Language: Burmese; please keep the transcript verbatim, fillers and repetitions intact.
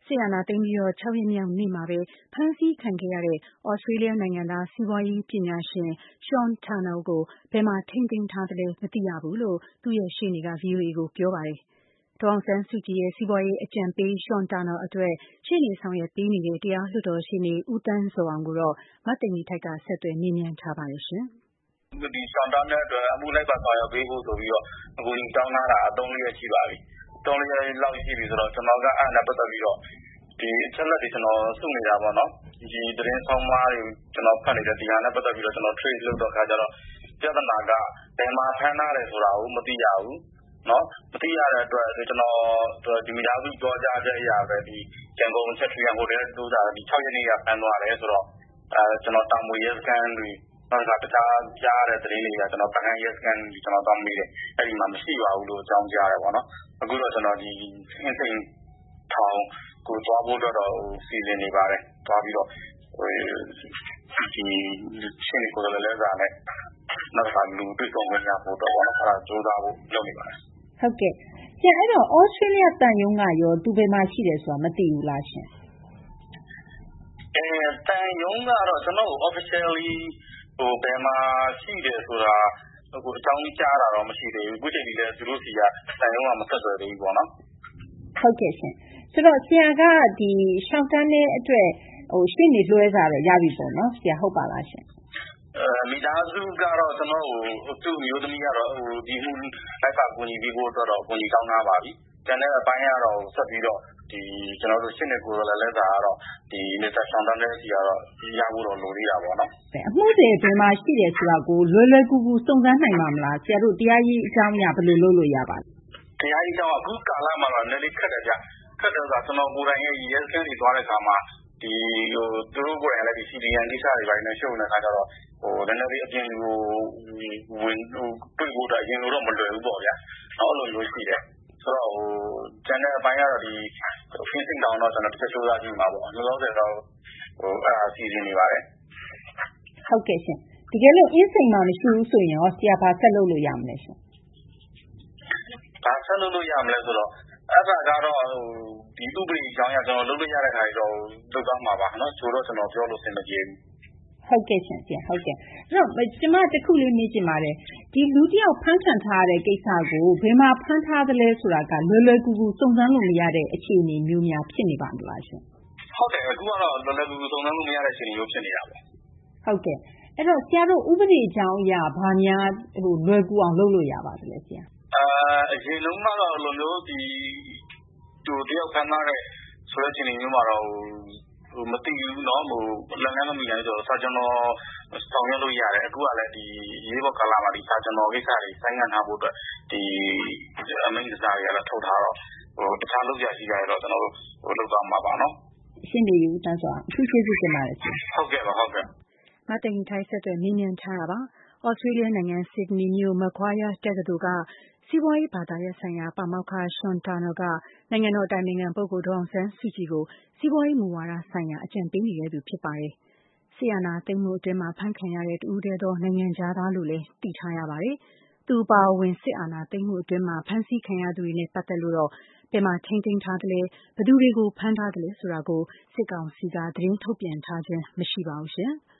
စစ်အာဏာသိမ်းပြီးတော့၆ရက်မြောက်နေ့မှာပဲဖမ်းဆီးခံခဲ့ရတဲ့ဩစတြေးလျနိုင်ငံသားစီးပွားရေးပညာရှင် Sean Turnell ကိုဘယ်မှာထိန်းသိမ်းထားသလဲမသိရဘူးလို့သူ့ရဲ့ရှေ့နေက ဗွီအိုအေကိုပြောပါတယ်။ဒေါ်အောင်ဆန်းစုကြည်ရဲ့စီးပွားရေးအကြံပေး Sean Turnell အတွက်ရှေ့နေဆောင်ရွက်ပေးနေတဲ့တရားလွှတ်တော်ရှေ့နေဦးသန်းဇော်အောင်ကိုတော့မသိင်္ဂ ီထိုက်ကဆက်သွယ်မေးမြန်းထားပါတယ်ရှင်။ဒီ Sean Turnell အတွက်အမှုလိုက်ပါဆောင်ရွက်ပေးဖို့ဆိုပြီးတော့အကူအညီတောင်းထားတာသုံးလေးရက်ရှိပါပြီ။သုံးလေးရက်လောက်ရှိပြီဆိုတော့ကျွန်တော်ကအဲ့ဒါနဲ့ပတ်သက်ပြီးတော့ဒီအချက်လက်တွေကျွန်တော်စုနေတာပေါ့နော်ဒီသတင်းဆောင်မားတွေကျွန်တော်ဖတ်နေတဲ့ဒီဟာနဲ့ပတ်သက်ပြီးတော့ကျွန်တော် trace လုပ်တော့ခါကျတော့ပြဿနာကဘယ်မှာဖမ်းထားတယ်ဆိုတာကိုမသိရဘူးနော်မသိရတဲ့အတွက်ကျွန်တော်ဒီမိသားစုကြောကြားချက်အရာပဲဒီရန်ကုန်ချက်ထရီဟိုတယ်တို့တာဒီ၆ရက်နေ့ကဖမ်းသွားတယ်ဆိုတော့အဲကျွန်တော်တာမွေရဲစခန်းတွေနောက်တစ်ခါတခြားကြားတဲ့သတင်းတွေကကျွန်တော်ပန်းရဲစခန်းတွေကျွန်တော်တောင်းမိတယ်အဲ့ဒီမှာမရှိပါဘူးလို့အကြောင်းကြားတယ်ပေါ့နော်အခုတော့ကျွန်တော်ဒီအင်းစိန်ထောင်ကိုသွားဖို့တော့စီစဉ်နေပါတယ်သွားပြီးတော့ဒီရှင်းကိုလည်းလည်းစားနဲ့နောက်တစ်ခါလူတွေ့ဆုံခွင့်ရဖို့တော့ဘာလို့အဲ့ဒါကြိုးစားဖို့လုပ်နေပါတယ်ဟုတ်ကဲ့ကျန်အဲ့တော့ဩစတြေးလျတန်ယုံကရောသူဘယ်မှာရှိတယ်ဆိုတာမသိဘူးလားရှင်အဲတန်ယုံကတော့ကျွန်တော် officially ဟိုဘယ်မှာရှိတယ်ဆိုတာဟိုအကြောင်းကြားတာတော့မရှိသေးဘူးအခုချိန်ကြီးလည်းသူတို့စီကတန်ယုံကမဆက်သွယ်သေးဘူးပေါ့နော်ဟုတ်ကဲ့ရှင်ဆိုတော့ဆရာကဒီရှောင်းတန်းတဲ့အတွက်ဟိုရှင်းနေလွှဲစားတော့ရပြီပေါ့နော်ဆရာဟုတ်ပါလားရှင်အဲမိသားစုကတော့ကျွန်တော်ဟိုသူ့မျိုးသမီးကတော့ဟိုဒီမှုလိုက်ပါကူညီပြီးဖို့တော့ကူညီတောင်းထားပါပြီကျန်တဲ့အပိုင်းကတော့ဆက်ပြီးတော့ဒီကျွန်တော်တို့ရှင်းနေကိုယ်လည်းလက်စာကတော့ဒီမစ္စတာရှောင်းတန်းတဲ့စီကတော့ရဖို့တော့လိုသေးတာပေါ့နော်အမှုတွေဘယ်မှာရှိတယ်ဆိုတာကိုလွယ်လွယ်ကူကူစုံစမ်းနိုင်မှာမလားဆရာတို့တရားရေးအကြောင်းအရာဘယ်လိုလုပ်လို့ရပါလဲတရားရေးအကြောင်းအခုကာလမှာတော့နည်းနည်းခက်တယ်ဗျခက်တယ်ဆိုတာကျွန်တော်ကိုယ်တိုင်ရဲ့ရဲစခန်းတွေသွားတဲ့အခါမှာဒီဟိုသူတို့ကိုယ်တိုင်လည်းဒီ စီ ဒီ အန် ကိစ္စတွေပိုင်းနဲ့ရှုပ်နေတဲ့အခါကျတော့ဟိုနည်းနည်းလေးအပြင်ဟိုဝင်ဟိုတွေ့ဖို့တော့အရင်ကတော့မလွယ်ဘူးပေါ့ဗျာအဲ့လိုမျိုးရှိတယ်ဆိုတော့ဟိုကျန်တဲ့အပိုင်းကတော့ဒီဖင်းစင်တောင်တော့ကျွန်တော်တစ်ချက်ချိုးသားကြည့်မှာပေါ့လောလောဆယ်တော့ဟိုအဲ့ဒါစီစဉ်နေပါတယ်ဟုတ်ကဲ့ရှင်တကယ်လို့အင်းစိန်မှာမရှိဘူးဆိုရင်ရောဆရာဘာဆက်လုပ်လို့ရမလဲရှင်ဘာဆက်လုပ်လို့ရမလဲဆိုတော့အဲ့ဒါကတော့ဒီဥပဒေအကြောင်းအရာကျွန်တော်လုပ်လို့ရတဲ့ခါကျတော့လုပ်သွားမှာပါနော်ဆိုတော့ကျွန်တော်ပြောလို့စင်မပြေဘူးဟုတ်ကဲ့ရှင်ရှင်ဟုတ်ကဲ့အဲ့တော့ကျမတခုလေးမေးချင်ပါတယ်ဒီလူတယောက်ဖမ်းခံထားရတဲ့ကိစ္စကိုဘယ်မှာဖမ်းထားသလဲဆိုတာကလွယ်လွယ်ကူကူစုံစမ်းလို့မရတဲ့အခြေအနေမျိုးများဖြစ်နေပါမလားရှင်ဟုတ်တယ်အခုကတော့လွယ်လွယ်ကူကူစုံစမ်းလို့မရတဲ့အခြေအနေမျိုးဖြစ်နေတာပေါ့ဟုတ်ကဲ့အဲ့တော့ဆရာတို့ဥပဒေအကြောင်းအရာဘာများဟိုလွယ်ကူအောင်လုပ်လို့ရပါသလဲဆရာအာအရင်လုံးကတော့လိုမျိုးဒီသူတယောက်ဖမ်းထားတဲ့ဆိုတဲ့အခြေအနေမျိုးမှာတော့ဟိုမသိဘူးเนาะဟိုလမ်းလမ်းမမီနိုင်ဆိုတော့စာကျွန်တော်ဆောင်ရွက်လို့ရတယ်အခုကလည်းဒီရေးဘော်ကာလာမှာဒီစာကျွန်တော်ကိစ္စတွေဆိုင်းငံ့ထားဖို့အတွက်ဒီအမိန့်စာတွေကတော့ထုတ်ထားတော့ဟိုတခြားလုပ်ရရှိကြရတော့ကျွန်တော်တို့ဟိုလုပ်သွားမှာပါเนาะရှင်းနေပြီတန်းဆိုအထူးကျေးဇူးတင်ပါတယ်ဆရာဟုတ်ကဲ့ပါဟုတ်ကဲ့မသိင်္ဂ ီထိုက်ဆက်သွယ်မြင်းမြန်းထားတာပါဩစတြေးလျနိုင်ငံဆစ်ဒနီမြို့မကွာယာတက္ကသိုလ်ကစီးပွားရေးဘာသာရပ်ဆိုင်ရာပါမောက္ခ Sean Turnell ကနိုင်ငံတော်အတိုင်ပင်ခံပုဂ္ဂိုလ်ဒေါ်အောင်ဆန်းစုကြည်ကိုစီးပွားရေးမူဝါဒဆိုင်ရာအကြံပေးနေတဲ့သူဖြစ်ပါတယ်။ဆီယနာသိမ်းမှုအတွင်းမှာဖမ်းခံရတဲ့တူဦးတဲသောနိုင်ငံသားသားလို့လည်းသိထားရပါတယ်။သူပါဝင်စစ်အာဏာသိမ်းမှုအတွင်းမှာဖမ်းဆီးခံရသူတွေနဲ့ပတ်သက်လို့တော့ဘယ်မှာထိန်းသိမ်းထားသလဲဘယ်သူတွေကိုဖမ်းထားသလဲဆိုတာကိုစစ်ကောင်စီကသတင်းထုတ်ပြန်ထားခြင်းမရှိပါဘူးရှင်။